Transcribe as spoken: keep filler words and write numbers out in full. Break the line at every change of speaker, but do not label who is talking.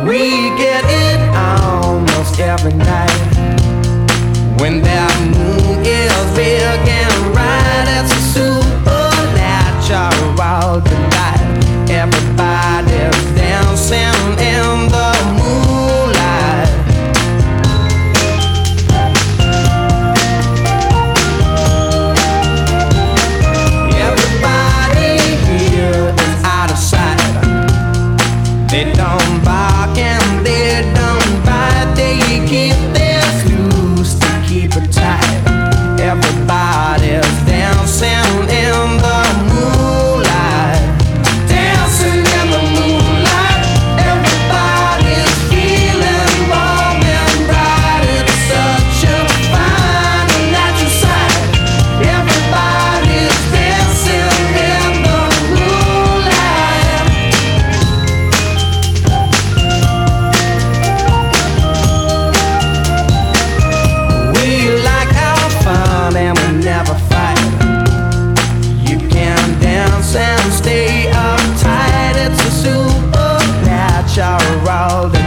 We get it almost every night. When that moon is big and bright, it's a supernatural delight. Everybody's dancing in the moonlight. Everybody here is out of sight. They don't bark and they don't bite. They keep their loose to keep it tight. Everybody's dancing in the moonlight. Dancing in the moonlight. Everybody's feeling warm and bright. It's such a fine and natural sight. Everybody's dancing in the moonlight. We like our fun and we never fight. You can dance and stay uptight. It's a supernatural